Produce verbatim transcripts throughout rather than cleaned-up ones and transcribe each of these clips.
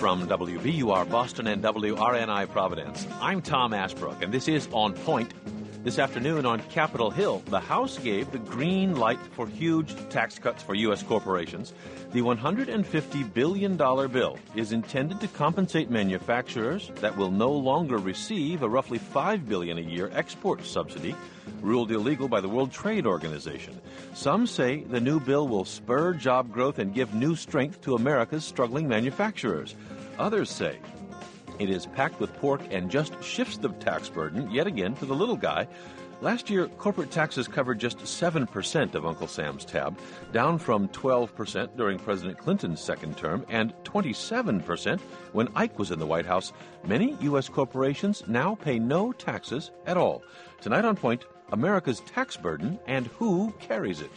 From W B U R Boston and W R N I Providence, I'm Tom Ashbrook, and this is On Point. This afternoon on Capitol Hill, the House gave the green light for huge tax cuts for U S corporations. The one hundred fifty billion dollars bill is intended to compensate manufacturers that will no longer receive a roughly five billion dollars a year export subsidy ruled illegal by the World Trade Organization. Some say the new bill will spur job growth and give new strength to America's struggling manufacturers. Others say it is packed with pork and just shifts the tax burden yet again to the little guy. Last year, corporate taxes covered just seven percent of Uncle Sam's tab, down from twelve percent during President Clinton's second term and twenty-seven percent when Ike was in the White House. Many U S corporations now pay no taxes at all. Tonight on Point, America's tax burden and who carries it.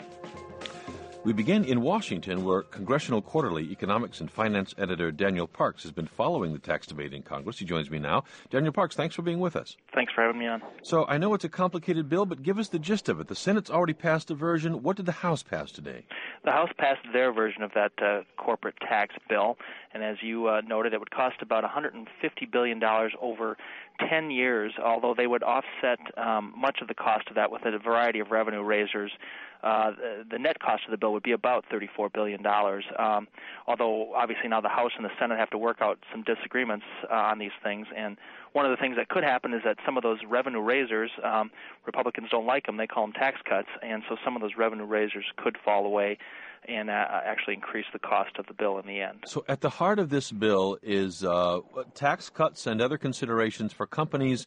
We begin in Washington, where Congressional Quarterly economics and finance editor Daniel Parks has been following the tax debate in Congress. He joins me now. Daniel Parks, thanks for being with us. Thanks for having me on. So I know it's a complicated bill, but give us the gist of it. The Senate's already passed a version. What did the House pass today? The House passed their version of that uh, corporate tax bill, and as you uh, noted, it would cost about one hundred fifty billion dollars over ten years, although they would offset um, much of the cost of that with a variety of revenue raisers. Uh, the, the net cost of the bill would be about thirty-four billion dollars, um, although obviously now the House and the Senate have to work out some disagreements uh, on these things. And one of the things that could happen is that some of those revenue raisers, um, Republicans don't like them, they call them tax cuts, and so some of those revenue raisers could fall away and uh, actually increase the cost of the bill in the end. So at the heart of this bill is uh, tax cuts and other considerations for companies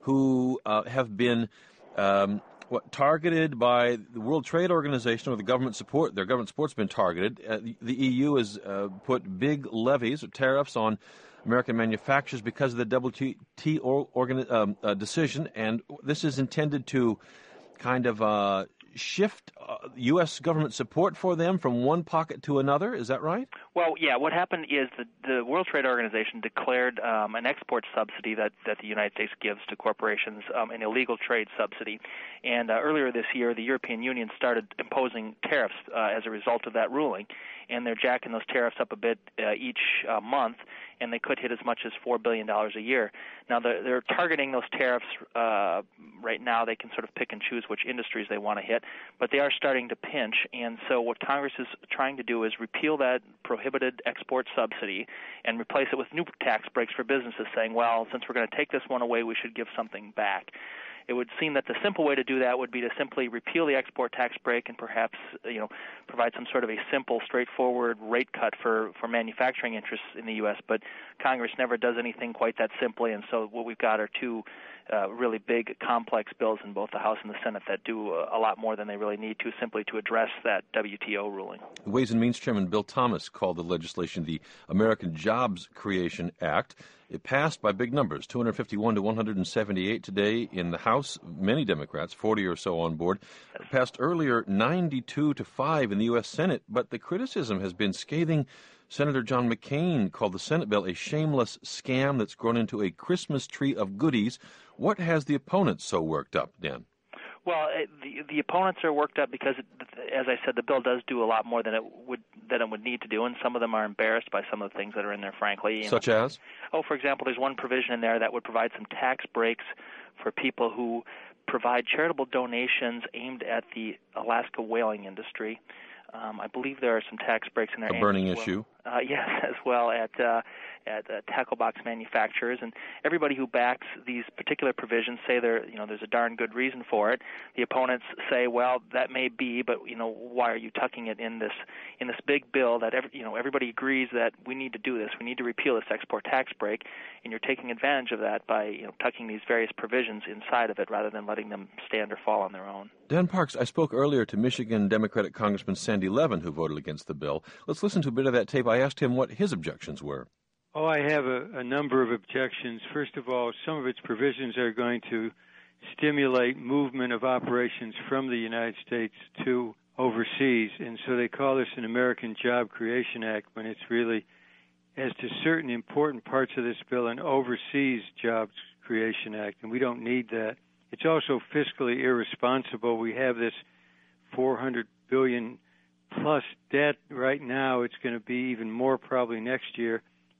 who uh, have been um, what, targeted by the World Trade Organization or the government support. Their government support's been targeted. Uh, the, the E U has uh, put big levies or tariffs on American manufacturers because of the W T O organ, um, uh, decision, and this is intended to kind of uh, shift uh, U S government support for them from one pocket to another. Is that right? Well, yeah. What happened is the, the World Trade Organization declared um, an export subsidy that, that the United States gives to corporations, um, an illegal trade subsidy. And uh, earlier this year, the European Union started imposing tariffs uh, as a result of that ruling. And they're jacking those tariffs up a bit uh, each uh, month, and they could hit as much as four billion dollars a year. Now, they're, they're targeting those tariffs uh, right now. They can sort of pick and choose which industries they want to hit, but they are starting to pinch. And so what Congress is trying to do is repeal that prohibited export subsidy and replace it with new tax breaks for businesses, saying, well, since we're going to take this one away, we should give something back. It would seem that the simple way to do that would be to simply repeal the export tax break and perhaps, you know, provide some sort of a simple, straightforward rate cut for, for manufacturing interests in the U S. But Congress never does anything quite that simply, and so what we've got are two uh, really big, complex bills in both the House and the Senate that do a, a lot more than they really need to simply to address that W T O ruling. Ways and Means Chairman Bill Thomas called the legislation the American Jobs Creation Act. It passed by big numbers, two hundred fifty-one to one hundred seventy-eight today in the House. Many Democrats, forty or so on board. It passed earlier ninety-two to five in the U S. Senate, but the criticism has been scathing. Senator John McCain called the Senate bill a shameless scam that's grown into a Christmas tree of goodies. What has the opponents so worked up, Dan? Well, it, the the opponents are worked up because, it, as I said, the bill does do a lot more than it would than it would need to do, and some of them are embarrassed by some of the things that are in there, frankly. You Such know. as? Oh, for example, there's one provision in there that would provide some tax breaks for people who provide charitable donations aimed at the Alaska whaling industry. Um, I believe there are some tax breaks in there. A burning well. issue. Uh, yes, as well at uh, at uh, tackle box manufacturers, and everybody who backs these particular provisions say there, you know, there's a darn good reason for it. The opponents say, well, that may be, but you know, why are you tucking it in this in this big bill that every, you know everybody agrees that we need to do this, we need to repeal this export tax break, and you're taking advantage of that by you know tucking these various provisions inside of it rather than letting them stand or fall on their own. Dan Parks, I spoke earlier to Michigan Democratic Congressman Sandy Levin, who voted against the bill. Let's listen to a bit of that tape. I asked him what his objections were. Oh, I have a, a number of objections. First of all, some of its provisions are going to stimulate movement of operations from the United States to overseas, and so they call this an American Job Creation Act when it's really, as to certain important parts of this bill, an Overseas Jobs Creation Act, and we don't need that. It's also fiscally irresponsible. We have this four hundred billion dollars plus debt right now. It's going to be even more probably next year.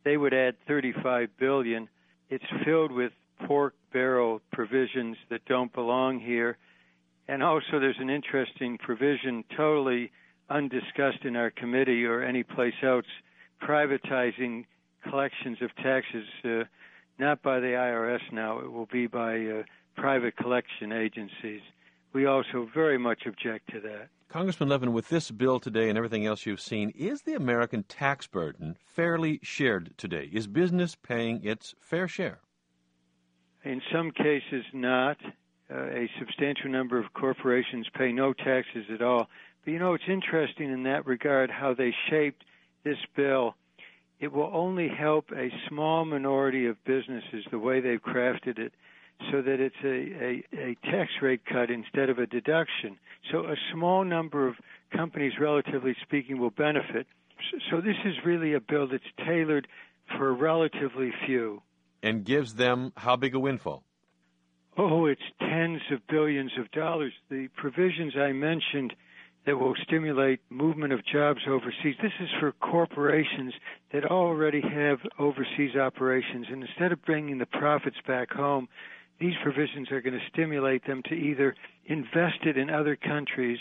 they would add thirty-five billion dollars. It's filled with pork barrel provisions that don't belong here. And also there's an interesting provision totally undiscussed in our committee or any place else, privatizing collections of taxes, uh, not by the I R S now. It will be by uh, private collection agencies. We also very much object to that. Congressman Levin, with this bill today and everything else you've seen, is the American tax burden fairly shared today? Is business paying its fair share? In some cases, not. Uh, a substantial number of corporations pay no taxes at all. But, you know, it's interesting in that regard how they shaped this bill. It will only help a small minority of businesses the way they've crafted it, so that it's a, a, a tax rate cut instead of a deduction. So a small number of companies, relatively speaking, will benefit. So this is really a bill that's tailored for relatively few. And gives them how big a windfall? Oh, it's tens of billions of dollars. The provisions I mentioned that will stimulate movement of jobs overseas, this is for corporations that already have overseas operations. And instead of bringing the profits back home, these provisions are going to stimulate them to either invest it in other countries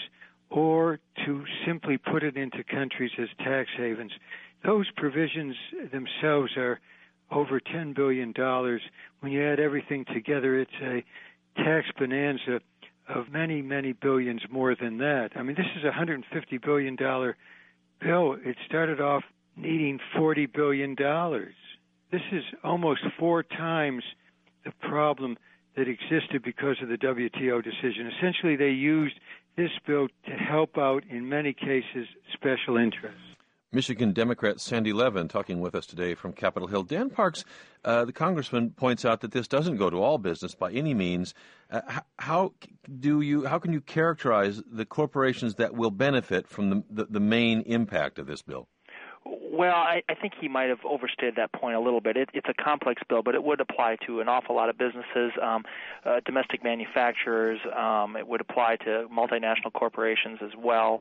or to simply put it into countries as tax havens. Those provisions themselves are over ten billion dollars. When you add everything together, it's a tax bonanza of many, many billions more than that. I mean, this is a one hundred fifty billion dollars bill. It started off needing forty billion dollars. This is almost four times the problem that existed because of the W T O decision. Essentially, they used this bill to help out, in many cases, special interests. Michigan Democrat Sandy Levin talking with us today from Capitol Hill. Dan Parks, uh, the congressman, points out that this doesn't go to all business by any means. Uh, how do you? How can you characterize the corporations that will benefit from the, the, the main impact of this bill? Well, I, I think he might have overstated that point a little bit. It, it's a complex bill, but it would apply to an awful lot of businesses, um, uh, domestic manufacturers. Um, it would apply to multinational corporations as well.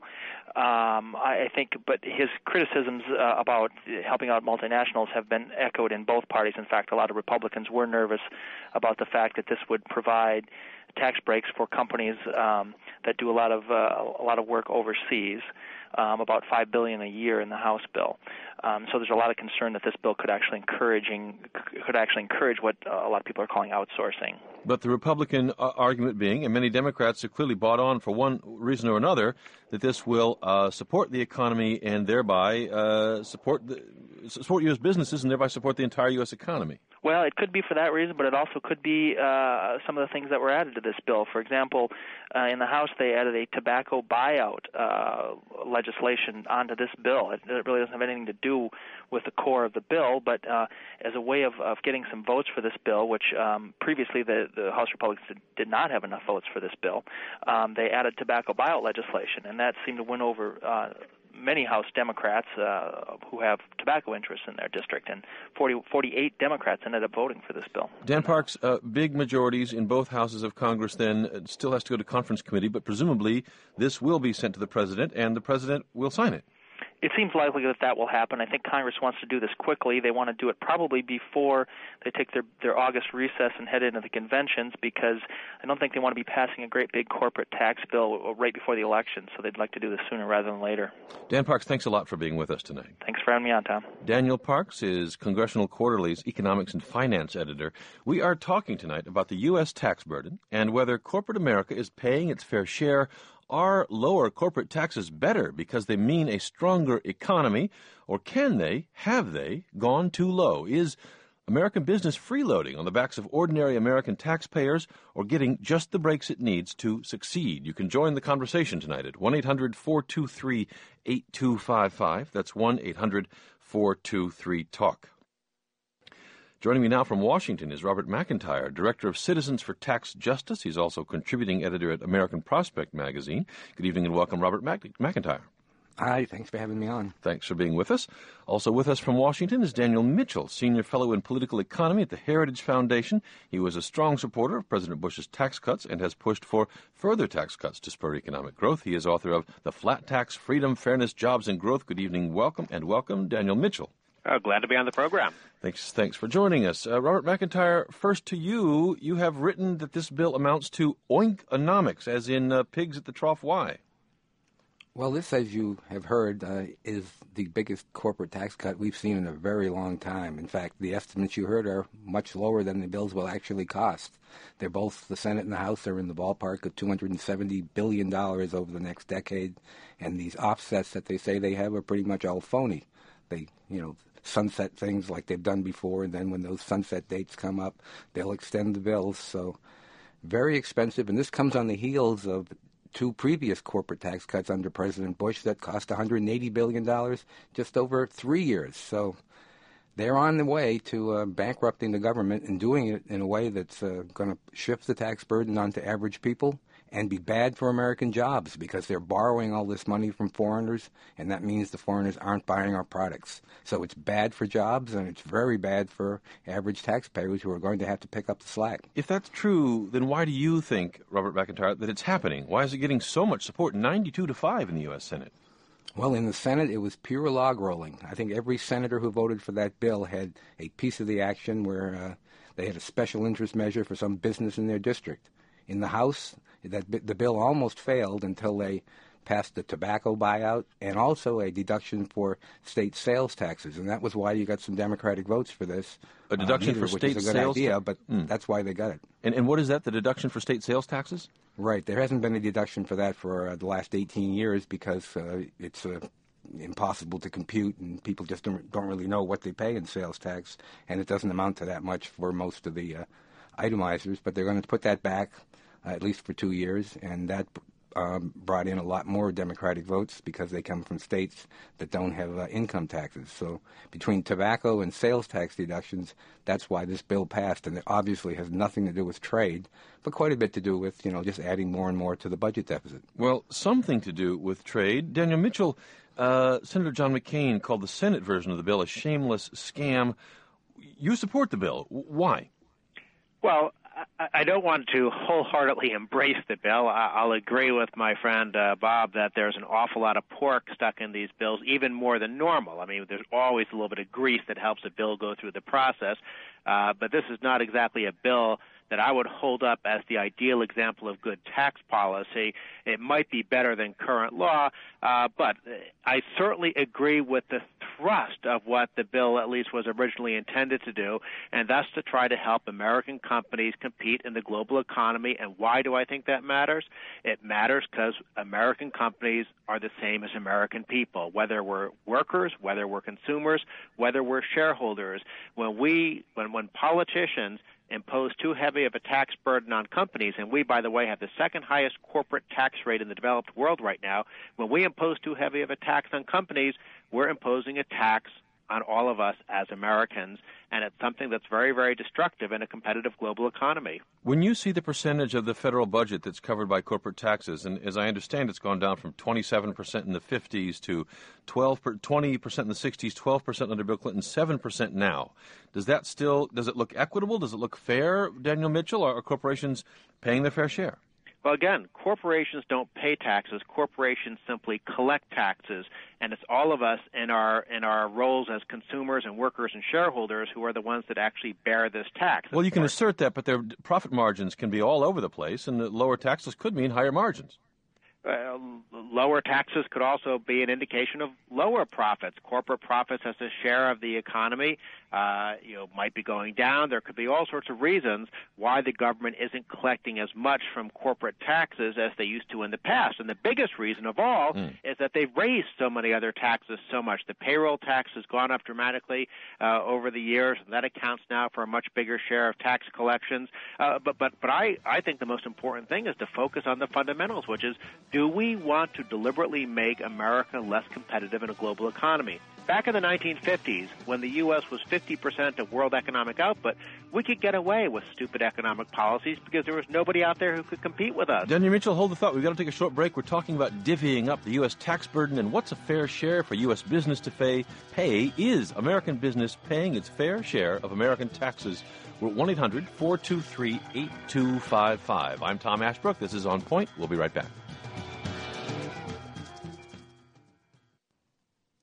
Um, I, I think, but his criticisms uh, about helping out multinationals have been echoed in both parties. In fact, a lot of Republicans were nervous about the fact that this would provide tax breaks for companies um, that do a lot of uh, a lot of work overseas. Um, about five billion dollars a year in the House bill. Um, so there's a lot of concern that this bill could actually encouraging could actually encourage what uh, a lot of people are calling outsourcing. But the Republican uh, argument being, and many Democrats have clearly bought on for one reason or another, that this will uh, support the economy and thereby uh, support the, support U S businesses and thereby support the entire U S economy. Well, it could be for that reason, but it also could be uh, some of the things that were added to this bill. For example, uh, in the House, they added a tobacco buyout uh, legislation onto this bill. It, it really doesn't have anything to do with the core of the bill, but uh, as a way of, of getting some votes for this bill, which um, previously the, the House Republicans did, did not have enough votes for this bill, um, they added tobacco buyout legislation, and that seemed to win over uh, many House Democrats uh, who have tobacco interests in their district, and forty, forty-eight Democrats ended up voting for this bill. Dan Parks, uh, big majorities in both houses of Congress then it still has to go to conference committee, but presumably this will be sent to the president, and the president will sign it. It seems likely that that will happen. I think Congress wants to do this quickly. They want to do it probably before they take their, their August recess and head into the conventions, because I don't think they want to be passing a great big corporate tax bill right before the election, so they'd like to do this sooner rather than later. Dan Parks, thanks a lot for being with us tonight. Thanks for having me on, Tom. Daniel Parks is Congressional Quarterly's economics and finance editor. We are talking tonight about the U S tax burden and whether corporate America is paying its fair share. Are lower corporate taxes better because they mean a stronger economy, or can they, have they, gone too low? Is American business freeloading on the backs of ordinary American taxpayers, or getting just the breaks it needs to succeed? You can join the conversation tonight at one eight hundred four two three eight two five five. That's one eight hundred four two three talk. Joining me now from Washington is Robert McIntyre, Director of Citizens for Tax Justice. He's also contributing editor at American Prospect magazine. Good evening and welcome, Robert Mac- McIntyre. Hi, thanks for having me on. Thanks for being with us. Also with us from Washington is Daniel Mitchell, Senior Fellow in Political Economy at the Heritage Foundation. He was a strong supporter of President Bush's tax cuts and has pushed for further tax cuts to spur economic growth. He is author of The Flat Tax, Freedom, Fairness, Jobs, and Growth. Good evening, welcome, and welcome, Daniel Mitchell. Oh, glad to be on the program. Thanks, thanks for joining us. Uh, Robert McIntyre, first to you. You have written that this bill amounts to oinkonomics, as in uh, pigs at the trough Y. Well, this, as you have heard, uh, is the biggest corporate tax cut we've seen in a very long time. In fact, the estimates you heard are much lower than the bills will actually cost. They're both, the Senate and the House are in the ballpark of two hundred seventy billion dollars over the next decade, and these offsets that they say they have are pretty much all phony. They, you know, sunset things like they've done before, and then when those sunset dates come up, they'll extend the bills. So very expensive, and this comes on the heels of two previous corporate tax cuts under President Bush that cost one hundred eighty billion dollars just over three years. So they're on the way to uh, bankrupting the government and doing it in a way that's uh, going to shift the tax burden onto average people and be bad for American jobs because they're borrowing all this money from foreigners, and that means the foreigners aren't buying our products. So it's bad for jobs, and it's very bad for average taxpayers who are going to have to pick up the slack. If that's true, then why do you think, Robert McIntyre, that it's happening? Why is it getting so much support, ninety-two to five in the U S Senate? Well, in the Senate, it was pure log rolling. I think every senator who voted for that bill had a piece of the action where uh, they had a special interest measure for some business in their district. In the House, that the bill almost failed until they passed the tobacco buyout and also a deduction for state sales taxes, and that was why you got some Democratic votes for this. A deduction uh, for which state is a good sales idea, ta- but mm. that's why they got it. And, and what is that, the deduction for state sales taxes? Right. There hasn't been a deduction for that for uh, the last eighteen years because uh, it's uh, impossible to compute, and people just don't, don't really know what they pay in sales tax, and it doesn't amount to that much for most of the uh, itemizers, but they're going to put that back uh, at least for two years, and that um, brought in a lot more Democratic votes because they come from states that don't have uh, income taxes. So between tobacco and sales tax deductions, that's why this bill passed, and it obviously has nothing to do with trade, but quite a bit to do with, you know, just adding more and more to the budget deficit. Well, something to do with trade. Daniel Mitchell, uh, Senator John McCain called the Senate version of the bill a shameless scam. You support the bill. Why? Well, I don't want to wholeheartedly embrace the bill. I'll agree with my friend uh, Bob that there's an awful lot of pork stuck in these bills, even more than normal. I mean, there's always a little bit of grease that helps a bill go through the process, uh, but this is not exactly a bill that I would hold up as the ideal example of good tax policy. It might be better than current law, uh, but I certainly agree with the thrust of what the bill at least was originally intended to do, and that's to try to help American companies compete in the global economy. And why do I think that matters? It matters because American companies are the same as American people, whether we're workers, whether we're consumers, whether we're shareholders. When we, when, when politicians impose too heavy of a tax burden on companies, and we, by the way, have the second highest corporate tax rate in the developed world right now, when we impose too heavy of a tax on companies, we're imposing a tax on all of us as Americans, and it's something that's very, very destructive in a competitive global economy. When you see the percentage of the federal budget that's covered by corporate taxes, and as I understand it's gone down from twenty-seven percent in the fifties to twelve, twenty percent in the sixties, twelve percent under Bill Clinton, seven percent now, does that still, does it look equitable? Does it look fair, Daniel Mitchell? Or are corporations paying their fair share? Well, again, corporations don't pay taxes. Corporations simply collect taxes, and it's all of us in our in our roles as consumers and workers and shareholders who are the ones that actually bear this tax. Well, you can assert that, but their profit margins can be all over the place, and the lower taxes could mean higher margins. Uh, lower taxes could also be an indication of lower profits. Corporate profits as a share of the economy, uh, you know, might be going down. There could be all sorts of reasons why the government isn't collecting as much from corporate taxes as they used to in the past. And the biggest reason of all mm. is that they've raised so many other taxes so much. The payroll tax has gone up dramatically uh, over the years, and that accounts now for a much bigger share of tax collections. Uh, but but but I, I think the most important thing is to focus on the fundamentals, which is, do we want to deliberately make America less competitive in a global economy? Back in the nineteen fifties, when the U S was fifty percent of world economic output, we could get away with stupid economic policies because there was nobody out there who could compete with us. Daniel Mitchell, hold the thought. We've got to take a short break. We're talking about divvying up the U S tax burden and what's a fair share for U S business to pay. Pay is American business paying its fair share of American taxes. We're at one eight hundred four two three eight two five five. I'm Tom Ashbrook. This is On Point. We'll be right back. I'm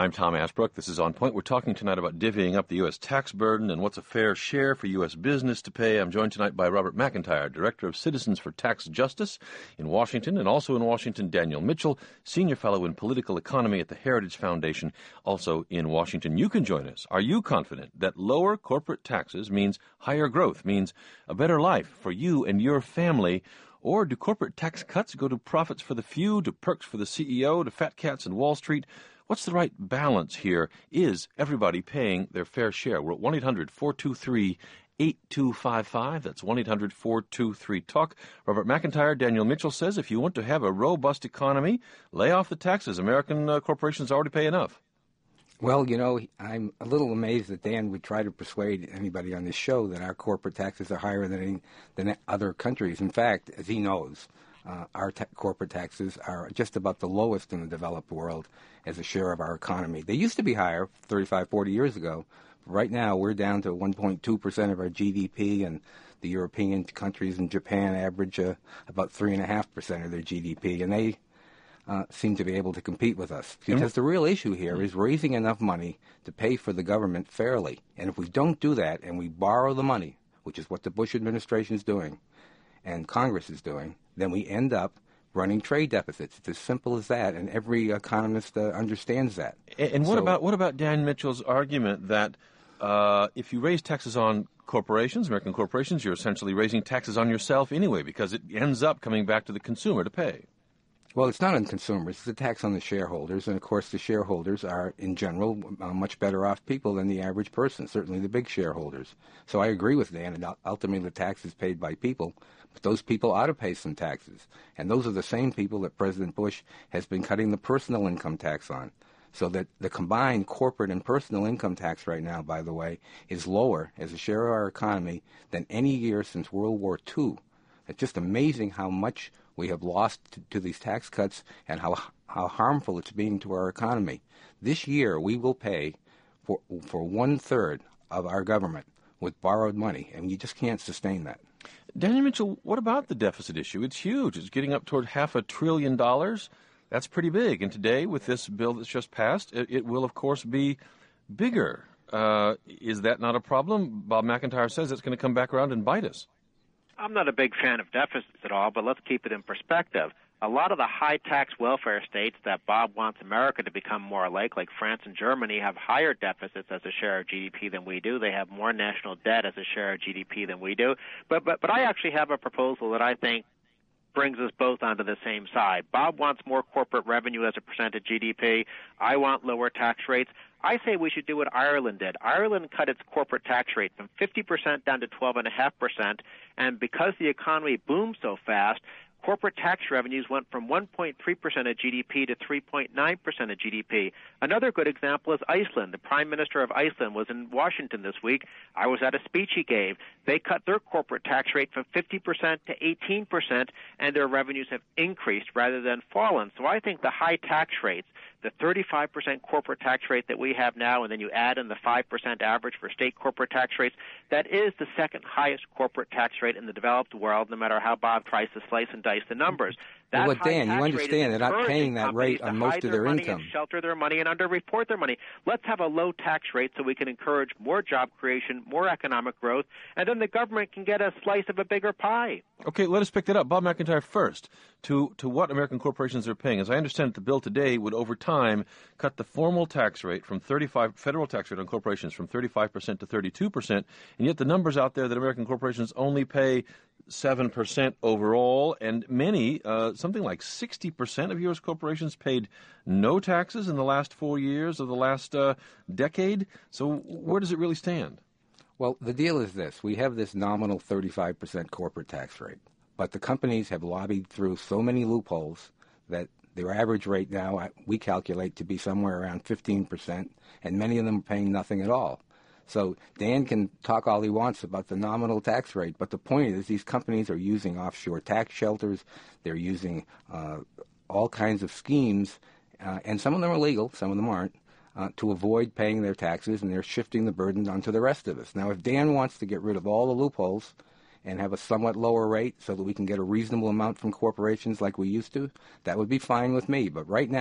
I'm Tom Ashbrook. This is On Point. We're talking tonight about divvying up the U S tax burden and what's a fair share for U S business to pay. I'm joined tonight by Robert McIntyre, Director of Citizens for Tax Justice in Washington, and also in Washington, Daniel Mitchell, Senior Fellow in Political Economy at the Heritage Foundation, also in Washington. You can join us. Are you confident that lower corporate taxes means higher growth, means a better life for you and your family? Or do corporate tax cuts go to profits for the few, to perks for the C E O, to fat cats in Wall Street? What's the right balance here? Is everybody paying their fair share? We're at one eight hundred four two three eight two five five. That's one eight hundred four two three talk. Robert McIntyre, Daniel Mitchell says if you want to have a robust economy, lay off the taxes. American uh, corporations already pay enough. Well, you know, I'm a little amazed that Dan would try to persuade anybody on this show that our corporate taxes are higher than any, than other countries. In fact, as he knows, uh, our ta- corporate taxes are just about the lowest in the developed world as a share of our economy. They used to be higher thirty-five, forty years ago. Right now, we're down to one point two percent of our G D P, and the European countries and Japan average uh, about three point five percent of their G D P, and they uh, seem to be able to compete with us. Because the real issue here is raising enough money to pay for the government fairly. And if we don't do that and we borrow the money, which is what the Bush administration is doing and Congress is doing, then we end up running trade deficits. It's as simple as that, and every economist uh, understands that. And, and what so, about what about Dan Mitchell's argument that uh, if you raise taxes on corporations, American corporations, you're essentially raising taxes on yourself anyway, because it ends up coming back to the consumer to pay? Well, it's not on consumers. It's a tax on the shareholders, and of course the shareholders are, in general, uh, much better off people than the average person, certainly the big shareholders. So I agree with Dan, and ultimately the tax is paid by people, but those people ought to pay some taxes. And those are the same people that President Bush has been cutting the personal income tax on. So that the combined corporate and personal income tax right now, by the way, is lower as a share of our economy than any year since World War Two. It's just amazing how much we have lost to, to these tax cuts and how how harmful it's being to our economy. This year, we will pay for for one-third of our government with borrowed money, and you just can't sustain that. Daniel Mitchell, what about the deficit issue? It's huge. It's getting up toward half a trillion dollars. That's pretty big. And today, with this bill that's just passed, it, it will, of course, be bigger. Uh, is that not a problem? Bob McIntyre says it's going to come back around and bite us. I'm not a big fan of deficits at all, but let's keep it in perspective. A lot of the high-tax welfare states that Bob wants America to become more like, like France and Germany, have higher deficits as a share of G D P than we do. They have more national debt as a share of G D P than we do. But but but I actually have a proposal that I think brings us both onto the same side. Bob wants more corporate revenue as a percent of G D P. I want lower tax rates. I say we should do what Ireland did. Ireland cut its corporate tax rate from fifty percent down to twelve point five percent, and because the economy boomed so fast, corporate tax revenues went from one point three percent of G D P to three point nine percent of G D P. Another good example is Iceland. The Prime Minister of Iceland was in Washington this week. I was at a speech he gave. They cut their corporate tax rate from fifty percent to eighteen percent, and their revenues have increased rather than fallen. So I think the high tax rates, the thirty-five percent corporate tax rate that we have now, and then you add in the five percent average for state corporate tax rates, that is the second highest corporate tax rate in the developed world, no matter how Bob tries to slice and dice the numbers. Well, but Dan, you understand they're not paying that rate on most of their income. And shelter their money and underreport their money. Let's have a low tax rate so we can encourage more job creation, more economic growth, and then the government can get a slice of a bigger pie. Okay, let us pick that up. Bob McIntyre first, to, to what American corporations are paying. As I understand it, the bill today would, over time, cut the formal tax rate from thirty-five, federal tax rate on corporations from thirty-five percent to thirty-two percent, and yet the numbers out there that American corporations only pay seven percent overall, and many, uh, something like sixty percent of U S corporations paid no taxes in the last four years of the last uh, decade. So where does it really stand? Well, the deal is this. We have this nominal thirty-five percent corporate tax rate, but the companies have lobbied through so many loopholes that their average rate now we calculate to be somewhere around fifteen percent, and many of them are paying nothing at all. So Dan can talk all he wants about the nominal tax rate, but the point is these companies are using offshore tax shelters. They're using uh, all kinds of schemes, uh, and some of them are legal, some of them aren't, uh, to avoid paying their taxes, and they're shifting the burden onto the rest of us. Now, if Dan wants to get rid of all the loopholes and have a somewhat lower rate so that we can get a reasonable amount from corporations like we used to, that would be fine with me. But right now,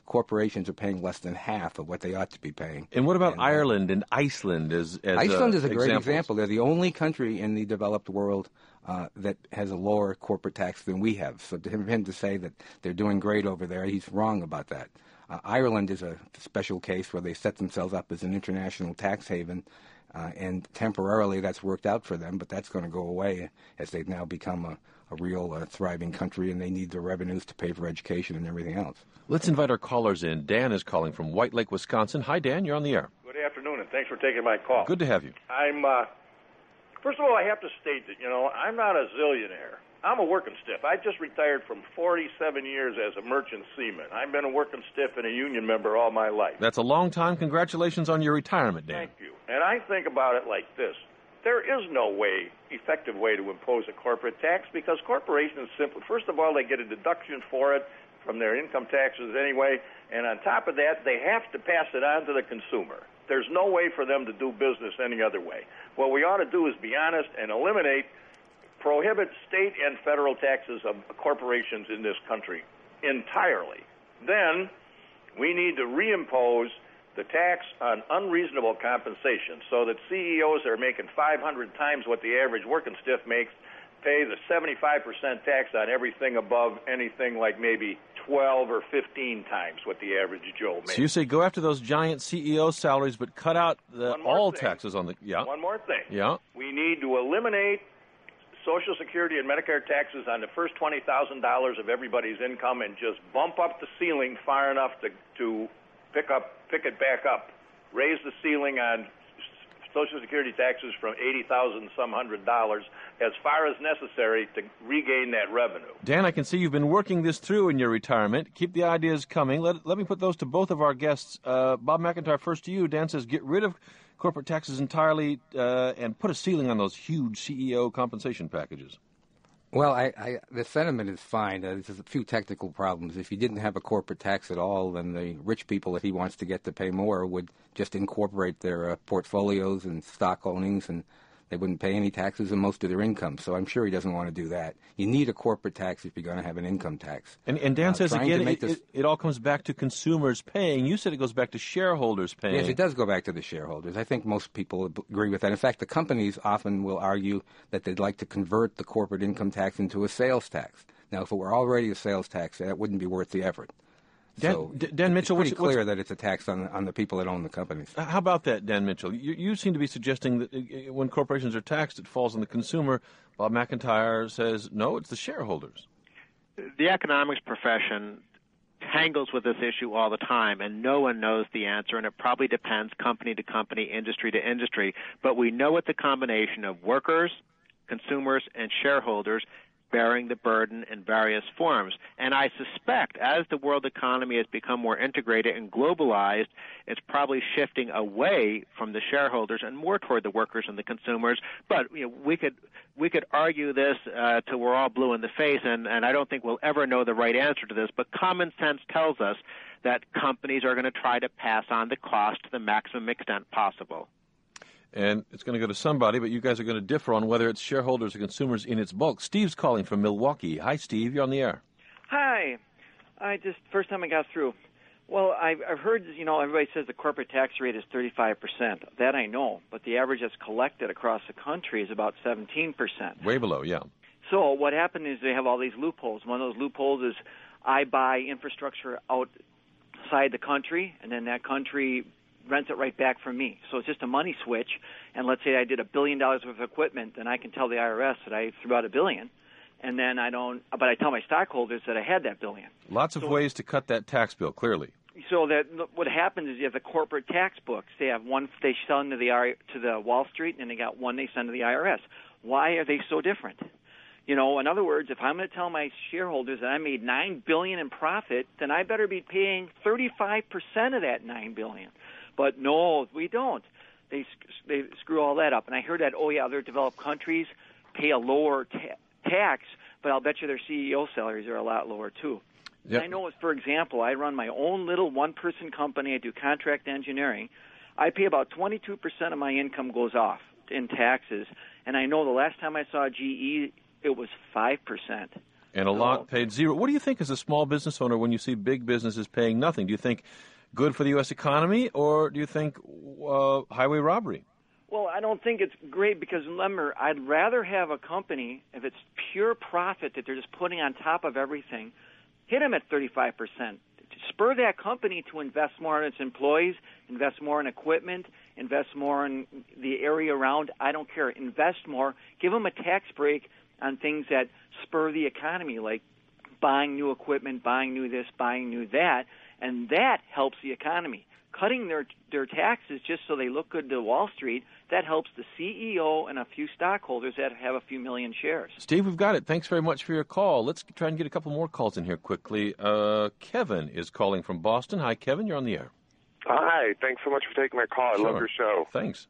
corporations are paying less than half of what they ought to be paying. And what about and, Ireland and Iceland as, as Iceland uh, is a great examples? example. They're the only country in the developed world uh, that has a lower corporate tax than we have. So to him, him to say that they're doing great over there, he's wrong about that. Uh, Ireland is a special case where they set themselves up as an international tax haven, uh, and temporarily that's worked out for them, but that's going to go away as they've now become a, a real uh, thriving country, and they need the revenues to pay for education and everything else. Let's invite our callers in. Dan is calling from White Lake, Wisconsin. Hi, Dan. You're on the air. Good afternoon, and thanks for taking my call. Good to have you. I'm, uh, first of all, I have to state that, you know, I'm not a zillionaire. I'm a working stiff. I just retired from forty-seven years as a merchant seaman. I've been a working stiff and a union member all my life. That's a long time. Congratulations on your retirement, Dan. Thank you. And I think about it like this. There is no way, effective way to impose a corporate tax because corporations simply, first of all, they get a deduction for it from their income taxes anyway, and on top of that, they have to pass it on to the consumer. There's no way for them to do business any other way. What we ought to do is be honest and eliminate prohibit state and federal taxes of corporations in this country entirely. Then we need to reimpose the tax on unreasonable compensation so that C E Os that are making five hundred times what the average working stiff makes pay the seventy-five percent tax on everything above anything like maybe twelve or fifteen times what the average Joe makes. So you say go after those giant C E O salaries, but cut out the, all thing. taxes on the... Yeah. One more thing. Yeah. We need to eliminate Social Security and Medicare taxes on the first twenty thousand dollars of everybody's income and just bump up the ceiling far enough to to pick up pick it back up. Raise the ceiling on Social Security taxes from eighty thousand some hundred dollars as far as necessary to regain that revenue. Dan, I can see you've been working this through in your retirement. Keep the ideas coming. Let, let me put those to both of our guests. Uh, Bob McIntyre, first to you. Dan says get rid of corporate taxes entirely uh, and put a ceiling on those huge C E O compensation packages. Well, I, I, the sentiment is fine. Uh, there's a few technical problems. If you didn't have a corporate tax at all, then the rich people that he wants to get to pay more would just incorporate their uh, portfolios and stock ownings, and they wouldn't pay any taxes on most of their income. So I'm sure he doesn't want to do that. You need a corporate tax if you're going to have an income tax. And, and Dan uh, says, again, it, this... it, it all comes back to consumers paying. You said it goes back to shareholders paying. Yes, it does go back to the shareholders. I think most people agree with that. In fact, the companies often will argue that they'd like to convert the corporate income tax into a sales tax. Now, if it were already a sales tax, that wouldn't be worth the effort. Dan, so D- Dan Mitchell, it's pretty what's, clear what's, that it's a tax on on the people that own the companies. How about that, Dan Mitchell? You, you seem to be suggesting that uh, when corporations are taxed, it falls on the consumer. Bob McIntyre says, no, it's the shareholders. The economics profession tangles with this issue all the time, and no one knows the answer, and it probably depends company to company, industry to industry. But we know it's a combination of workers, consumers, and shareholders bearing the burden in various forms. And I suspect as the world economy has become more integrated and globalized, it's probably shifting away from the shareholders and more toward the workers and the consumers. But you know, we could we could argue this uh, till we're all blue in the face, and, and I don't think we'll ever know the right answer to this. But common sense tells us that companies are going to try to pass on the cost to the maximum extent possible. And it's going to go to somebody, but you guys are going to differ on whether it's shareholders or consumers in its bulk. Steve's calling from Milwaukee. Hi, Steve. You're on the air. Hi. I just, first time I got through. Well, I've, I've heard, you know, everybody says the corporate tax rate is thirty-five percent. That I know. But the average that's collected across the country is about seventeen percent. Way below, yeah. So what happened is they have all these loopholes. One of those loopholes is I buy infrastructure outside the country, and then that country rents it right back from me. So it's just a money switch. And let's say I did a billion dollars worth of equipment, then I can tell the I R S that I threw out a billion. And then I don't, but I tell my stockholders that I had that billion. Lots of so, ways to cut that tax bill, clearly. So that what happens is you have the corporate tax books. They have one they send to the to the Wall Street, and they got one they send to the I R S. Why are they so different? You know, in other words, if I'm going to tell my shareholders that I made nine billion dollars in profit, then I better be paying thirty-five percent of that nine billion dollars. But no, we don't. They they screw all that up. And I heard that, oh, yeah, other developed countries pay a lower ta- tax, but I'll bet you their C E O salaries are a lot lower, too. Yep. I know, for example, I run my own little one-person company. I do contract engineering. I pay about twenty-two percent of my income goes off in taxes. And I know the last time I saw G E, it was five percent. And a lot paid zero. What do you think as a small business owner when you see big businesses paying nothing? Do you think good for the U S economy, or do you think uh, highway robbery? Well, I don't think it's great because, remember, I'd rather have a company, if it's pure profit that they're just putting on top of everything, hit them at thirty-five percent. Spur that company to invest more in its employees, invest more in equipment, invest more in the area around. I don't care. Invest more. Give them a tax break on things that spur the economy, like buying new equipment, buying new this, buying new that, and that helps the economy. Cutting their their taxes just so they look good to Wall Street, that helps the C E O and a few stockholders that have a few million shares. Steve, we've got it. Thanks very much for your call. Let's try and get a couple more calls in here quickly. Uh, Kevin is calling from Boston. Hi, Kevin. You're on the air. Hi. Thanks so much for taking my call. I Sure. love your show. Thanks.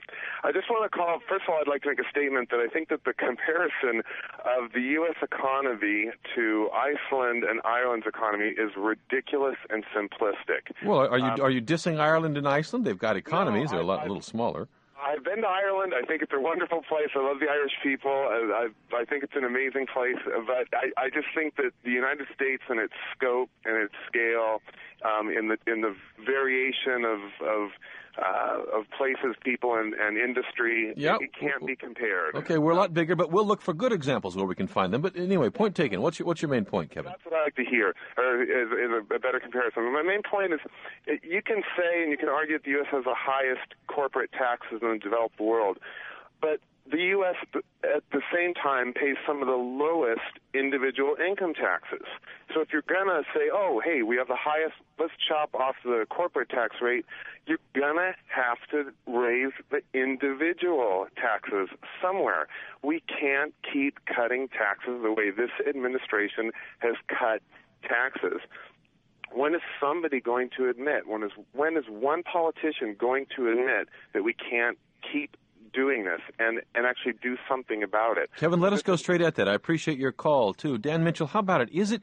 I just want to call, first of all, I'd like to make a statement that I think that the comparison of the U S economy to Iceland and Ireland's economy is ridiculous and simplistic. Well, are you Um, are you dissing Ireland and Iceland? They've got economies. No, They're a lot, I- a little smaller. I've been to Ireland. I think it's a wonderful place. I love the Irish people. I, I, I think it's an amazing place. But I, I just think that the United States and its scope and its scale, um, in the in the variation of of, uh, of places, people, and, and industry, Yep. it, it can't be compared. Okay, we're a lot bigger, but we'll look for good examples where we can find them. But anyway, point taken. What's your what's your main point, Kevin? That's what I like to hear, or is, is a, a better comparison. My main point is, it, you can say and you can argue that the U S has the highest corporate taxes in the developed world, but the U S at the same time pays some of the lowest individual income taxes. So if you're going to say, oh, hey, we have the highest, let's chop off the corporate tax rate, you're going to have to raise the individual taxes somewhere. We can't keep cutting taxes the way this administration has cut taxes. When is somebody going to admit, when is, when is one politician going to admit that we can't keep doing this and, and actually do something about it? Kevin, let us go straight at that. I appreciate your call, too. Dan Mitchell, how about it? Is it?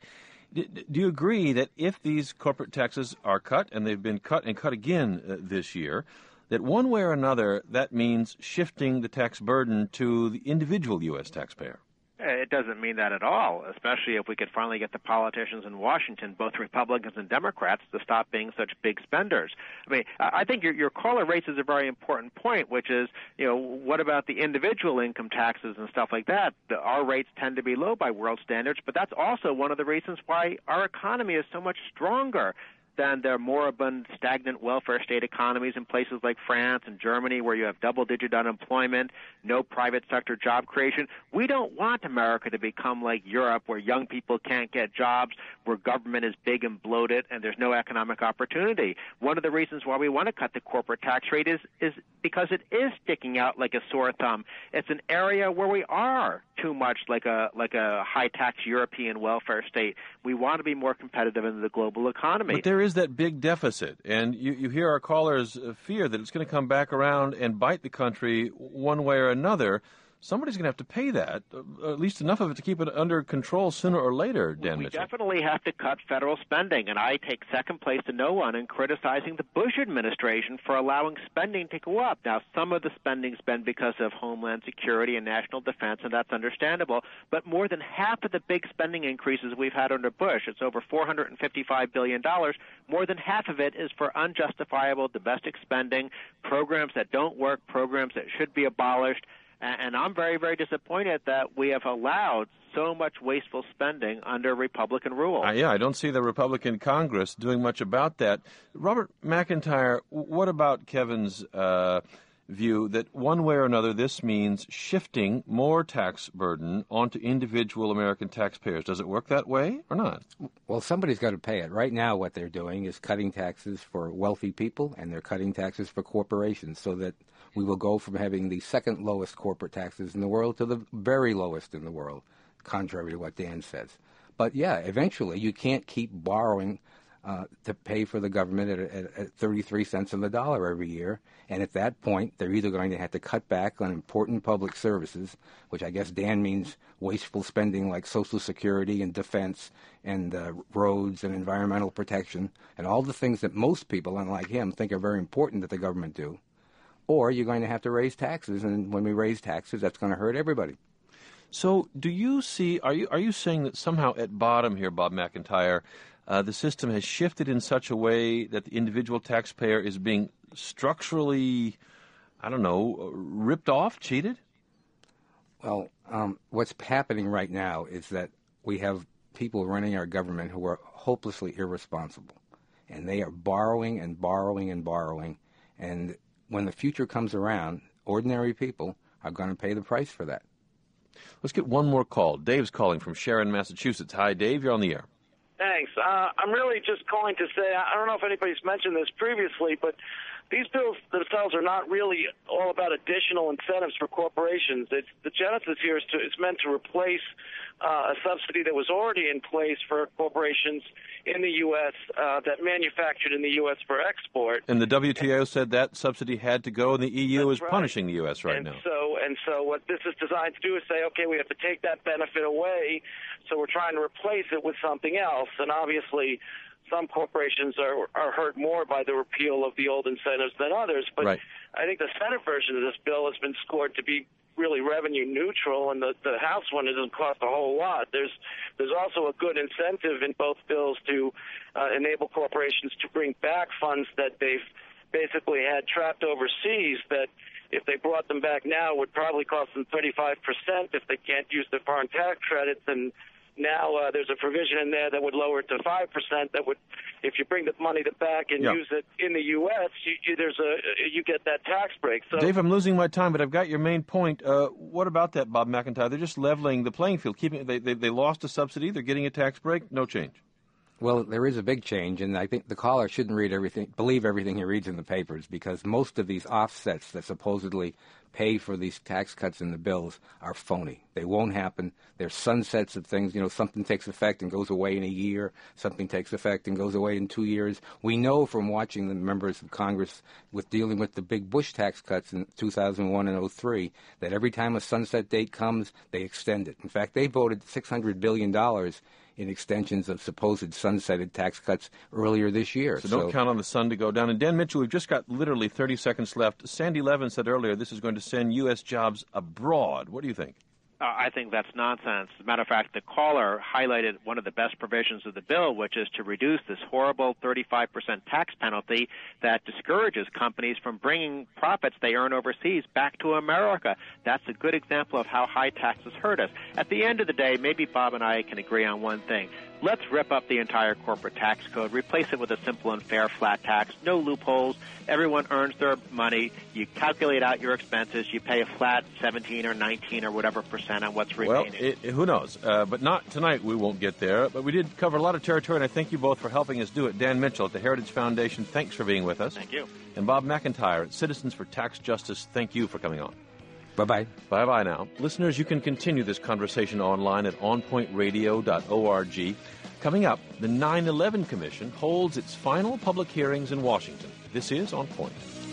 Do you agree that if these corporate taxes are cut, and they've been cut and cut again uh, this year, that one way or another that means shifting the tax burden to the individual U S taxpayer? It doesn't mean that at all, especially if we could finally get the politicians in Washington, both Republicans and Democrats, to stop being such big spenders. I mean, I think your, your caller raises a very important point, which is, you know, what about the individual income taxes and stuff like that? The, our rates tend to be low by world standards, but that's also one of the reasons why our economy is so much stronger than their moribund, stagnant welfare state economies in places like France and Germany, where you have double-digit unemployment, no private sector job creation. We don't want America to become like Europe, where young people can't get jobs, where government is big and bloated, and there's no economic opportunity. One of the reasons why we want to cut the corporate tax rate is, is because it is sticking out like a sore thumb. It's an area where we are too much like a like a high-tax European welfare state. We want to be more competitive in the global economy. But there is that big deficit, and you, you hear our callers fear that it's going to come back around and bite the country one way or another. Somebody's going to have to pay that, uh, at least enough of it to keep it under control sooner or later, Dan we Mitchell. definitely have to cut federal spending, and I take second place to no one in criticizing the Bush administration for allowing spending to go up. Now, some of the spending's been because of Homeland Security and national defense, and that's understandable, but more than half of the big spending increases we've had under Bush, it's over four hundred fifty-five billion dollars, more than half of it is for unjustifiable domestic spending, programs that don't work, programs that should be abolished. And I'm very, very disappointed that we have allowed so much wasteful spending under Republican rule. Uh, yeah, I don't see the Republican Congress doing much about that. Robert McIntyre, what about Kevin's uh, view that one way or another this means shifting more tax burden onto individual American taxpayers? Does it work that way or not? Well, somebody's got to pay it. Right now what they're doing is cutting taxes for wealthy people, and they're cutting taxes for corporations, so that we will go from having the second lowest corporate taxes in the world to the very lowest in the world, contrary to what Dan says. But, yeah, eventually you can't keep borrowing uh, to pay for the government at, at, at thirty-three cents on the dollar every year. And at that point, they're either going to have to cut back on important public services, which I guess Dan means wasteful spending like Social Security and defense and uh, roads and environmental protection and all the things that most people, unlike him, think are very important that the government do. Or you're going to have to raise taxes, and when we raise taxes, that's going to hurt everybody. So do you see, are you are you saying that somehow at bottom here, Bob McIntyre, uh, the system has shifted in such a way that the individual taxpayer is being structurally, I don't know, ripped off, cheated? Well, um, what's happening right now is that we have people running our government who are hopelessly irresponsible. And they are borrowing and borrowing and borrowing. And when the future comes around, ordinary people are going to pay the price for that. Let's get one more call. Dave's calling from Sharon, Massachusetts. Hi, Dave. You're on the air. Thanks. Uh, I'm really just calling to say, I don't know if anybody's mentioned this previously, but these bills themselves are not really all about additional incentives for corporations. It's, the genesis here is to, it's meant to replace uh, a subsidy that was already in place for corporations in the U S uh, that manufactured in the U S for export. And the W T O said that subsidy had to go, and the E U is right. punishing the U S right and now. So, and so what this is designed to do is say, okay, we have to take that benefit away, so we're trying to replace it with something else. And obviously, some corporations are, are hurt more by the repeal of the old incentives than others. But right. I think the Senate version of this bill has been scored to be really revenue neutral, and the, the House one, it doesn't cost a whole lot. There's there's also a good incentive in both bills to uh, enable corporations to bring back funds that they've basically had trapped overseas that if they brought them back now would probably cost them thirty-five percent if they can't use their foreign tax credits. And now uh, there's a provision in there that would lower it to five percent that would, if you bring the money back and yeah. use it in the U S, you, you, there's a, you get that tax break. So, Dave, I'm losing my time, but I've got your main point. Uh, what about that, Bob McIntyre? They're just leveling the playing field. Keeping they, they, they lost a subsidy. They're getting a tax break. No change. Well, there is a big change, and I think the caller shouldn't read everything, believe everything he reads in the papers, because most of these offsets that supposedly pay for these tax cuts in the bills are phony. They won't happen. They're sunsets of things. You know, something takes effect and goes away in a year. Something takes effect and goes away in two years. We know from watching the members of Congress with dealing with the big Bush tax cuts in two thousand one and oh three that every time a sunset date comes, they extend it. In fact, they voted six hundred billion dollars in extensions of supposed sunsetted tax cuts earlier this year. So don't so, count on the sun to go down. And Dan Mitchell, we've just got literally thirty seconds left. Sandy Levin said earlier this is going to send U S jobs abroad. What do you think? Uh, I think that's nonsense. As a matter of fact, the caller highlighted one of the best provisions of the bill, which is to reduce this horrible thirty-five percent tax penalty that discourages companies from bringing profits they earn overseas back to America. That's a good example of how high taxes hurt us. At the end of the day, maybe Bob and I can agree on one thing. Let's rip up the entire corporate tax code, replace it with a simple and fair flat tax, no loopholes. Everyone earns their money. You calculate out your expenses. You pay a flat seventeen or nineteen or whatever percent on what's remaining. Well, it, who knows? Uh, but not tonight. We won't get there. But we did cover a lot of territory, and I thank you both for helping us do it. Dan Mitchell at the Heritage Foundation, thanks for being with us. Thank you. And Bob McIntyre at Citizens for Tax Justice, thank you for coming on. Bye-bye. Bye-bye now. Listeners, you can continue this conversation online at on point radio dot org. Coming up, the nine eleven Commission holds its final public hearings in Washington. This is On Point.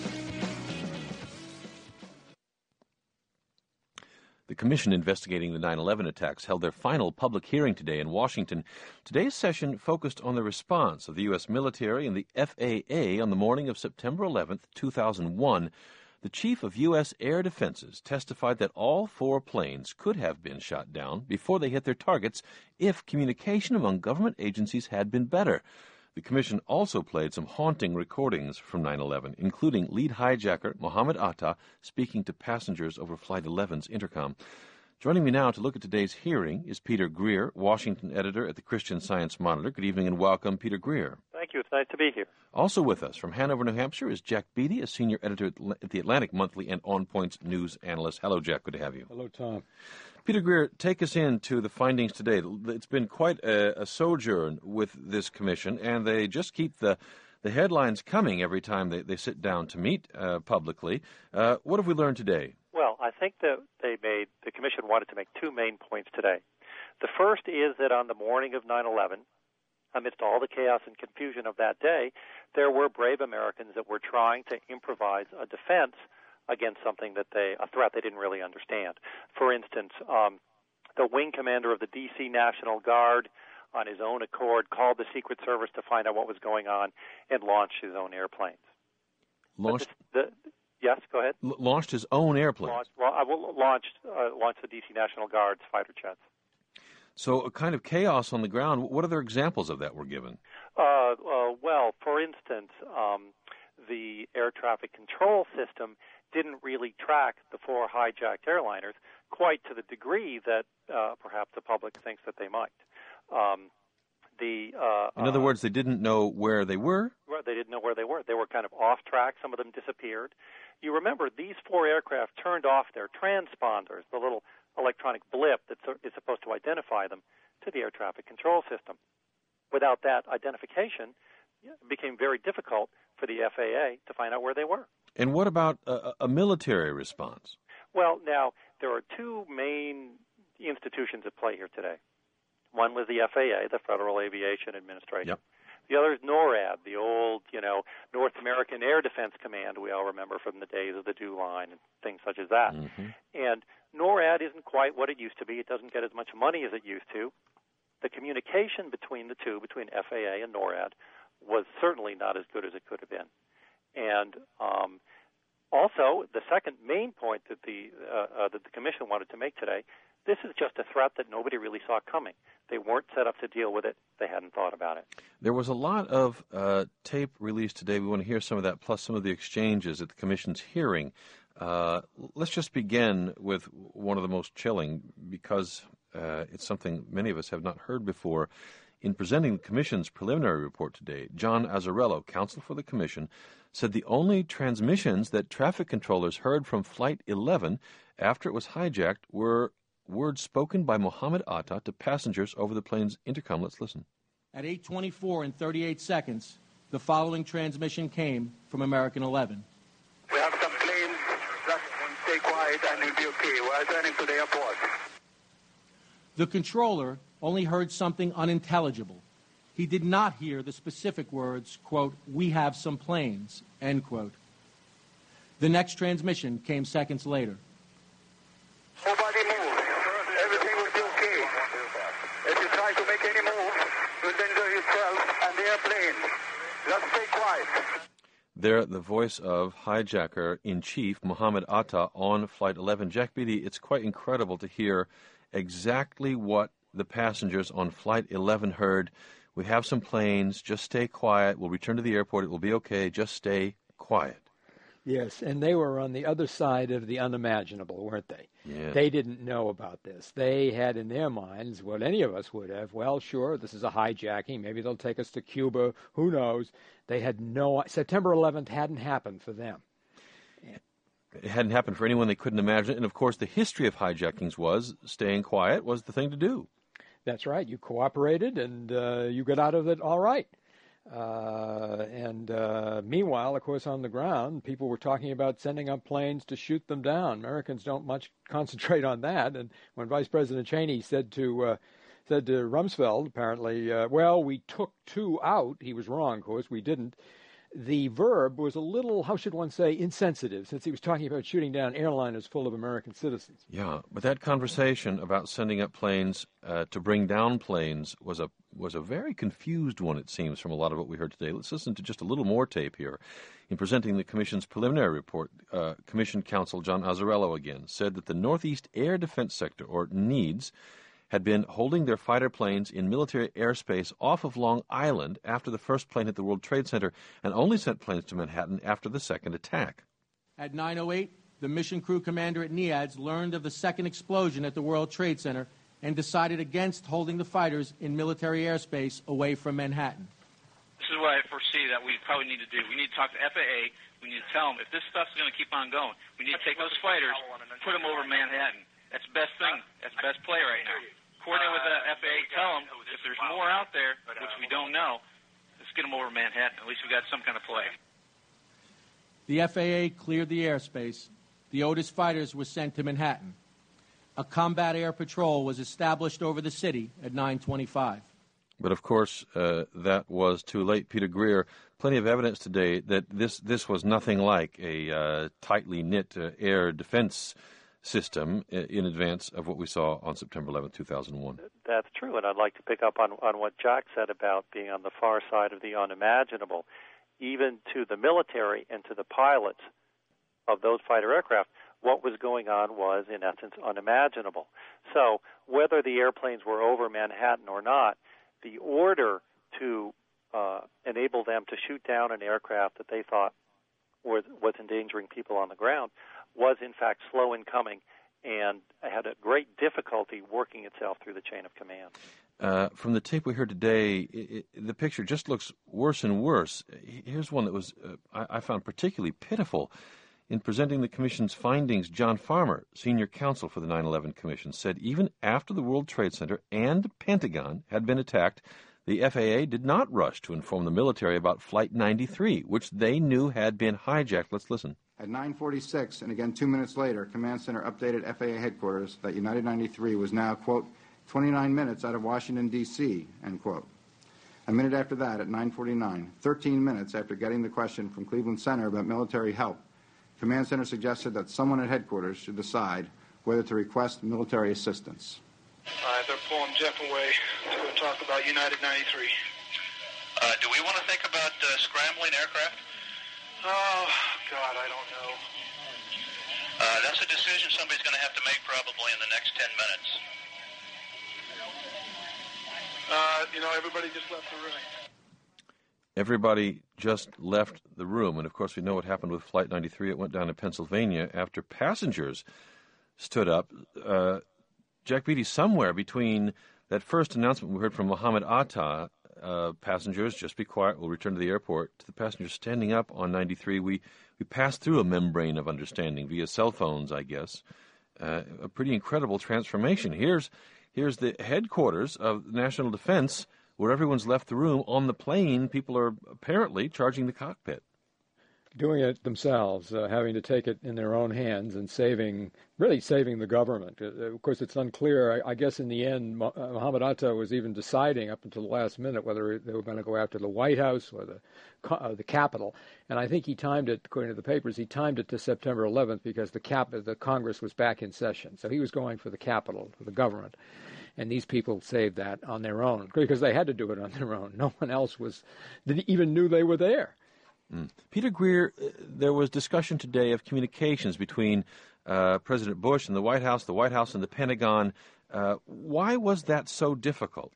The commission investigating the nine eleven attacks held their final public hearing today in Washington. Today's session focused on the response of the U S military and the F A A on the morning of September eleventh, two thousand one. The chief of U S Air Defenses testified that all four planes could have been shot down before they hit their targets if communication among government agencies had been better. The commission also played some haunting recordings from nine eleven, including lead hijacker Mohammed Atta speaking to passengers over Flight eleven's intercom. Joining me now to look at today's hearing is Peter Greer, Washington editor at the Christian Science Monitor. Good evening and welcome, Peter Greer. Thank you. It's nice to be here. Also with us from Hanover, New Hampshire, is Jack Beatty, a senior editor at the Atlantic Monthly and On Point's news analyst. Hello, Jack. Good to have you. Hello, Tom. Peter Greer, take us into the findings today. It's been quite a, a sojourn with this commission, and they just keep the, the headlines coming every time they, they sit down to meet uh, publicly. Uh, what have we learned today? Well, I think that they made, the commission wanted to make two main points today. The first is that on the morning of nine eleven, amidst all the chaos and confusion of that day, there were brave Americans that were trying to improvise a defense against something that they, a threat they didn't really understand. For instance, um, the wing commander of the D C National Guard, on his own accord, called the Secret Service to find out what was going on and launched his own airplanes. Launched? The, the, yes, Go ahead. L- launched his own airplane. Launched, launched, uh, launched the D C National Guard's fighter jets. So a kind of chaos on the ground. What other examples of that were given? Uh, uh, well, for instance, um, the air traffic control system didn't really track the four hijacked airliners quite to the degree that uh, perhaps the public thinks that they might. Um, the uh, In other uh, words, they didn't know where they were? Well, they didn't know where they were. They were kind of off track. Some of them disappeared. You remember, these four aircraft turned off their transponders, the little electronic blip that is supposed to identify them, to the air traffic control system. Without that identification, it became very difficult for the F A A to find out where they were. And what about a, a military response? Well, now, there are two main institutions at play here today. One was the F A A, the Federal Aviation Administration. Yep. The other is NORAD, the old, you know, North American Air Defense Command we all remember from the days of the DEW line and things such as that. Mm-hmm. And NORAD isn't quite what it used to be. It doesn't get as much money as it used to. The communication between the two, between F A A and NORAD, was certainly not as good as it could have been. And um, also, the second main point that the uh, uh, that the Commission wanted to make today, this is just a threat that nobody really saw coming. They weren't set up to deal with it. They hadn't thought about it. There was a lot of uh, tape released today. We want to hear some of that, plus some of the exchanges at the Commission's hearing. Uh, let's just begin with one of the most chilling, because uh, it's something many of us have not heard before. In presenting the Commission's preliminary report today, John Azzarello, counsel for the Commission, said the only transmissions that traffic controllers heard from Flight eleven after it was hijacked were words spoken by Mohammed Atta to passengers over the plane's intercom. Let's listen. At eight twenty-four and thirty-eight seconds, the following transmission came from American eleven. We have some planes. Just stay quiet and we'll be okay. We're turning to the airport. The controller only heard something unintelligible. He did not hear the specific words, quote, "we have some planes," end quote. The next transmission came seconds later. Nobody move. Everything will be okay. If you try to make any move, you'll endanger yourself and the airplane. Just stay quiet. There, the voice of hijacker-in-chief Mohammed Atta on Flight eleven. Jack Beatty, it's quite incredible to hear exactly what the passengers on Flight eleven heard. We have some planes. Just stay quiet. We'll return to the airport. It will be okay. Just stay quiet. Yes, and they were on the other side of the unimaginable, weren't they? Yeah. They didn't know about this. They had in their minds what any of us would have. Well, sure, this is a hijacking. Maybe they'll take us to Cuba. Who knows? They had no... September eleventh hadn't happened for them. It hadn't happened for anyone they couldn't imagine. And, of course, the history of hijackings was staying quiet was the thing to do. That's right. You cooperated, and uh, you got out of it all right. Uh, and uh, meanwhile, of course, on the ground, people were talking about sending up planes to shoot them down. Americans don't much concentrate on that. And when Vice President Cheney said to uh, said to Rumsfeld, apparently, uh, well, we took two out. He was wrong, of course. We didn't. The verb was a little, how should one say, insensitive, since he was talking about shooting down airliners full of American citizens. Yeah, but that conversation about sending up planes uh, to bring down planes was a was a very confused one, it seems, from a lot of what we heard today. Let's listen to just a little more tape here. In presenting the Commission's preliminary report, uh, Commission Counsel John Azzarello again said that the Northeast Air Defense Sector, or NEADS, had been holding their fighter planes in military airspace off of Long Island after the first plane hit the World Trade Center, and only sent planes to Manhattan after the second attack. At nine oh eight, the mission crew commander at NEADS learned of the second explosion at the World Trade Center and decided against holding the fighters in military airspace away from Manhattan. This is what I foresee that we probably need to do. We need to talk to F A A. We need to tell them if this stuff's going to keep on going, we need to take those fighters, put them over Manhattan. That's the best thing. That's the best play right now. Coordinate with the F A A, tell them if there's more out there, which we don't know, let's get them over Manhattan. At least we got some kind of play. The F A A cleared the airspace. The Otis fighters were sent to Manhattan. A combat air patrol was established over the city at nine twenty-five. But, of course, uh, that was too late. Peter Greer, plenty of evidence today that this, this was nothing like a uh, tightly knit uh, air defense system in advance of what we saw on September eleventh, two thousand one. That's true, and I'd like to pick up on, on what Jack said about being on the far side of the unimaginable. Even to the military and to the pilots, of those fighter aircraft, what was going on was, in essence, unimaginable. So whether the airplanes were over Manhattan or not, the order to uh, enable them to shoot down an aircraft that they thought was, was endangering people on the ground was, in fact, slow in coming and had a great difficulty working itself through the chain of command. Uh, from the tape we heard today, it, it, the picture just looks worse and worse. Here's one that was uh, I, I found particularly pitiful. In presenting the Commission's findings, John Farmer, senior counsel for the nine eleven Commission, said even after the World Trade Center and Pentagon had been attacked, the F A A did not rush to inform the military about Flight ninety-three, which they knew had been hijacked. Let's listen. At nine forty-six, and again two minutes later, Command Center updated F A A headquarters that United ninety-three was now, quote, twenty-nine minutes out of Washington, D C, end quote. A minute after that, at nine forty-nine, thirteen minutes after getting the question from Cleveland Center about military help, Command Center suggested that someone at headquarters should decide whether to request military assistance. All right, they're pulling Jeff away to go talk about United ninety-three. Uh, do we want to think about uh, scrambling aircraft? Oh, God, I don't know. Uh, that's a decision somebody's going to have to make probably in the next ten minutes. Uh, you know, everybody just left the room. Everybody just left the room. And, of course, we know what happened with Flight ninety-three. It went down in Pennsylvania after passengers stood up. Uh, Jack Beatty, somewhere between that first announcement we heard from Mohammed Atta, uh, passengers, just be quiet, we'll return to the airport, to the passengers standing up on ninety-three, we, we passed through a membrane of understanding via cell phones, I guess. Uh, a pretty incredible transformation. Here's, here's the headquarters of National Defense, where everyone's left the room. On the plane, people are apparently charging the cockpit. Doing it themselves, uh, having to take it in their own hands and saving, really saving the government. Uh, of course, it's unclear. I, I guess in the end, Mo- uh, Mohammed Atta was even deciding up until the last minute whether they were going to go after the White House or the uh, the Capitol. And I think he timed it, according to the papers, he timed it to September eleventh because the cap the Congress was back in session. So he was going for the Capitol, for the government. And these people saved that on their own because they had to do it on their own. No one else was didn't even knew they were there. Mm. Peter Greer, uh, there was discussion today of communications between uh, President Bush and the White House, the White House and the Pentagon. Uh, why was that so difficult?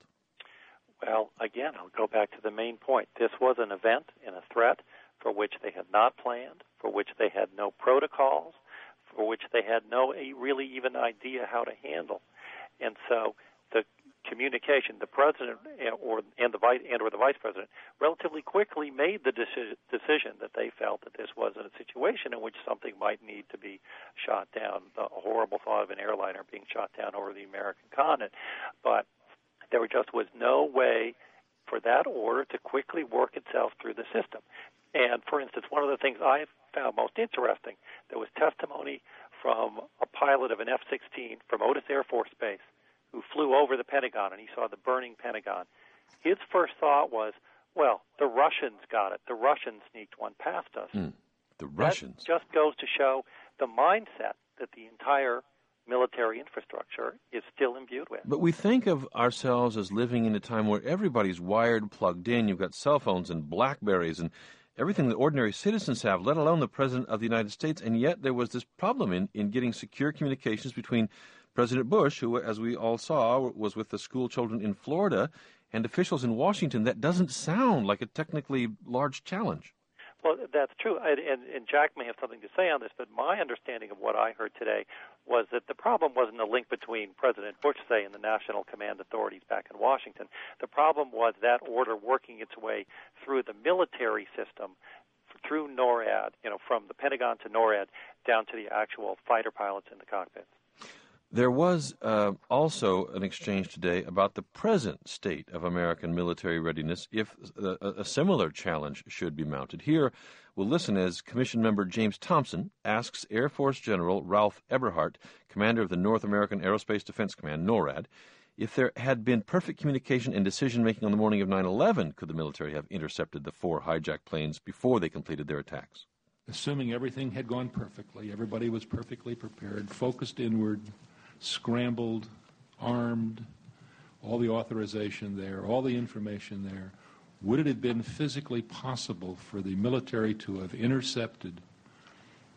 Well, again, I'll go back to the main point. This was an event and a threat for which they had not planned, for which they had no protocols, for which they had no really even idea how to handle. And so the communication, the president or and the vice and or the vice president relatively quickly made the deci- decision that they felt that this was a situation in which something might need to be shot down. The horrible thought of an airliner being shot down over the American continent, but there just was no way for that order to quickly work itself through the system. And for instance, one of the things I found most interesting, there was testimony from a pilot of an F sixteen from Otis Air Force Base who flew over the Pentagon, and he saw the burning Pentagon. His first thought was, well, the Russians got it. The Russians sneaked one past us. Mm, the Russians. That just goes to show the mindset that the entire military infrastructure is still imbued with. But we think of ourselves as living in a time where everybody's wired, plugged in. You've got cell phones and BlackBerries and everything that ordinary citizens have, let alone the President of the United States. And yet there was this problem in, in getting secure communications between President Bush, who, as we all saw, was with the school children in Florida, and officials in Washington. That doesn't sound like a technically large challenge. Well, that's true, and, and, and Jack may have something to say on this, but my understanding of what I heard today was that the problem wasn't a link between President Bush, say, and the National Command Authorities back in Washington. The problem was that order working its way through the military system, through NORAD, you know, from the Pentagon to NORAD, down to the actual fighter pilots in the cockpits. There was uh, also an exchange today about the present state of American military readiness if a, a similar challenge should be mounted. Here, we'll listen as Commission Member James Thompson asks Air Force General Ralph Eberhart, commander of the North American Aerospace Defense Command, NORAD, if there had been perfect communication and decision-making on the morning of nine eleven, could the military have intercepted the four hijacked planes before they completed their attacks? Assuming everything had gone perfectly, everybody was perfectly prepared, focused inward, scrambled, armed, all the authorization there, all the information there, would it have been physically possible for the military to have intercepted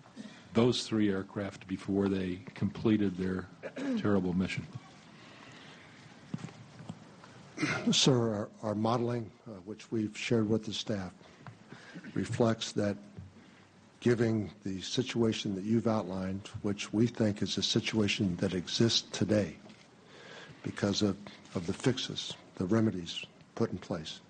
those three aircraft before they completed their terrible mission. Sir, our, our modeling, uh, which we've shared with the staff, reflects that giving the situation that you've outlined, which we think is a situation that exists today because of, of the fixes, the remedies put in place,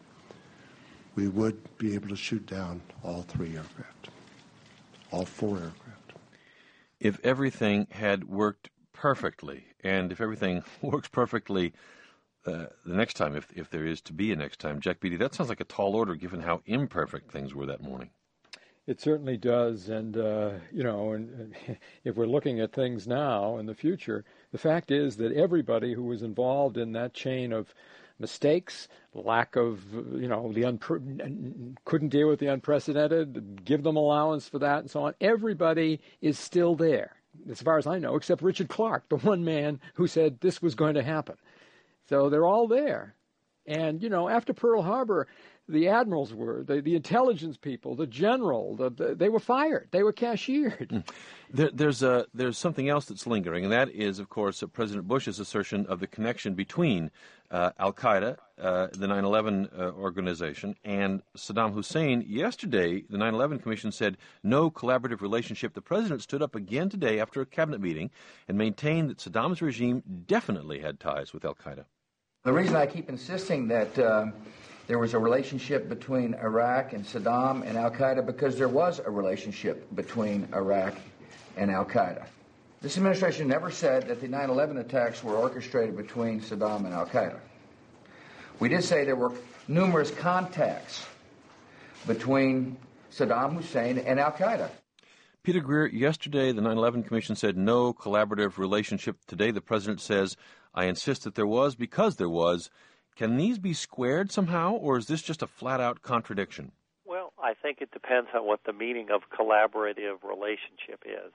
we would be able to shoot down all three aircraft, all four aircraft. If everything had worked perfectly, and if everything works perfectly uh, the next time, if if there is to be a next time, Jack Beatty, that sounds like a tall order given how imperfect things were that morning. It certainly does, and uh, you know, and, and if we're looking at things now in the future, the fact is that everybody who was involved in that chain of mistakes, lack of, you know, the unpre- couldn't deal with the unprecedented, give them allowance for that, and so on. Everybody is still there, as far as I know, except Richard Clark, the one man who said this was going to happen. So they're all there, and you know, after Pearl Harbor, the admirals were, the, the intelligence people, the general, the, the, they were fired. They were cashiered. There, there's, a, there's something else that's lingering, and that is, of course, uh, President Bush's assertion of the connection between uh, al-Qaeda, uh, the nine eleven uh, organization, and Saddam Hussein. Yesterday, the nine eleven Commission said no collaborative relationship. The president stood up again today after a cabinet meeting and maintained that Saddam's regime definitely had ties with al-Qaeda. The reason I keep insisting that uh, there was a relationship between Iraq and Saddam and al-Qaeda, because there was a relationship between Iraq and al-Qaeda. This administration never said that the nine eleven attacks were orchestrated between Saddam and al-Qaeda. We did say there were numerous contacts between Saddam Hussein and al-Qaeda. Peter Greer, yesterday the nine eleven Commission said no collaborative relationship. Today the president says, I insist that there was because there was. Can these be squared somehow, or is this just a flat-out contradiction? Well, I think it depends on what the meaning of collaborative relationship is.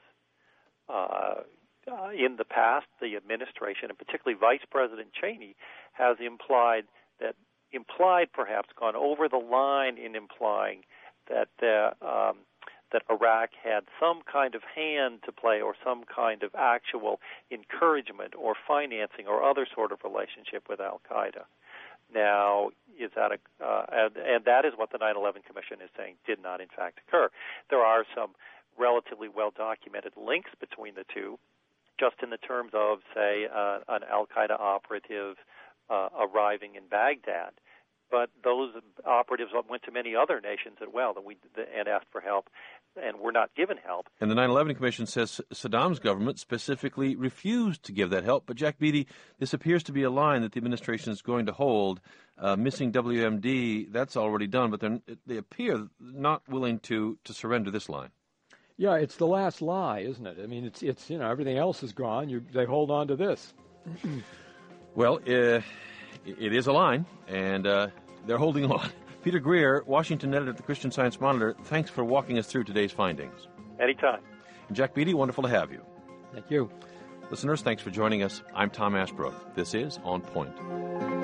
Uh, uh, in the past, the administration, and particularly Vice President Cheney, has implied that, implied perhaps gone over the line in implying that uh, um, that Iraq had some kind of hand to play or some kind of actual encouragement or financing or other sort of relationship with al-Qaeda. Now, is that a, uh, and, and that is what the nine eleven Commission is saying did not, in fact, occur. There are some relatively well-documented links between the two, just in the terms of, say, uh, an al-Qaeda operative uh, arriving in Baghdad. But those operatives went to many other nations as well that we, and asked for help, and were not given help. And the nine eleven Commission says Saddam's government specifically refused to give that help. But, Jack Beatty, this appears to be a line that the administration is going to hold. Uh, missing W M D, that's already done, but they appear not willing to, to surrender this line. Yeah, it's the last lie, isn't it? I mean, it's, it's you know, everything else is gone. You, they hold on to this. Well, uh, it is a line, and uh, they're holding on. Peter Greer, Washington editor at the Christian Science Monitor, thanks for walking us through today's findings. Anytime. And Jack Beatty, wonderful to have you. Thank you. Listeners, thanks for joining us. I'm Tom Ashbrook. This is On Point.